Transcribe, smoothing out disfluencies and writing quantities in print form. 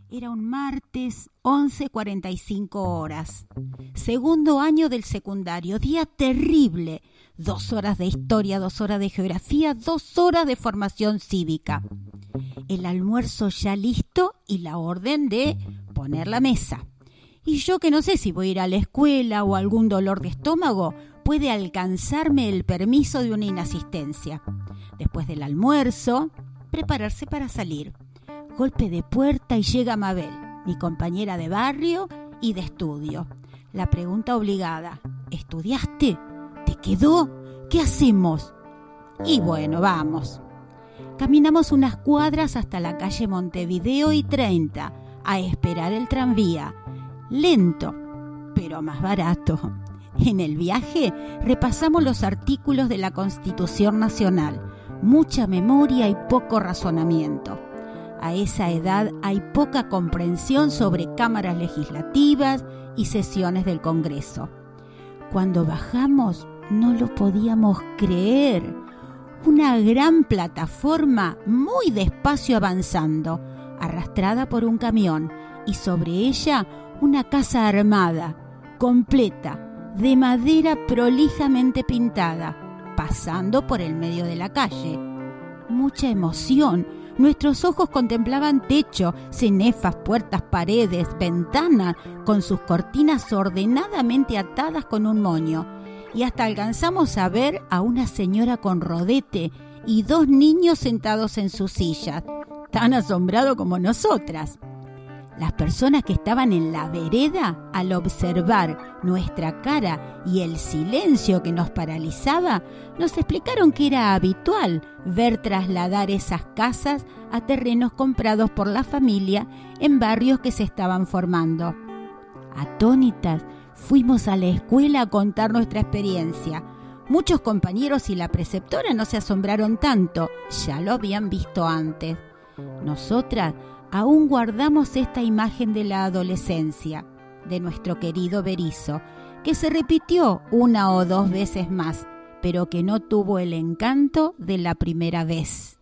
Era un martes, 11:45 horas. Segundo año del secundario, día terrible. 2 horas de historia, 2 horas de geografía, 2 horas de formación cívica. El almuerzo ya listo y la orden de poner la mesa. Y yo que no sé si voy a ir a la escuela o algún dolor de estómago, puede alcanzarme el permiso de una inasistencia. Después del almuerzo, prepararse para salir. Golpe de puerta y llega Mabel, mi compañera de barrio y de estudio. La pregunta obligada: ¿estudiaste? ¿Te quedó? ¿Qué hacemos? Y bueno, vamos. Caminamos unas cuadras hasta la calle Montevideo y 30 a esperar el tranvía. Lento, pero más barato. En el viaje repasamos los artículos de la Constitución Nacional. Mucha memoria y poco razonamiento. A esa edad hay poca comprensión sobre cámaras legislativas y sesiones del Congreso. Cuando bajamos no lo podíamos creer. Una gran plataforma muy despacio avanzando, arrastrada por un camión, y sobre ella una casa armada, completa, de madera prolijamente pintada, pasando por el medio de la calle. Mucha emoción. Nuestros ojos contemplaban techo, cenefas, puertas, paredes, ventanas, con sus cortinas ordenadamente atadas con un moño. Y hasta alcanzamos a ver a una señora con rodete y 2 niños sentados en sus sillas, tan asombrados como nosotras. Las personas que estaban en la vereda, al observar nuestra cara y el silencio que nos paralizaba, nos explicaron que era habitual ver trasladar esas casas a terrenos comprados por la familia en barrios que se estaban formando. Atónitas, fuimos a la escuela a contar nuestra experiencia. Muchos compañeros y la preceptora no se asombraron tanto, ya lo habían visto antes. Nosotras aún guardamos esta imagen de la adolescencia, de nuestro querido Berisso, que se repitió 1 o 2 veces más, pero que no tuvo el encanto de la primera vez.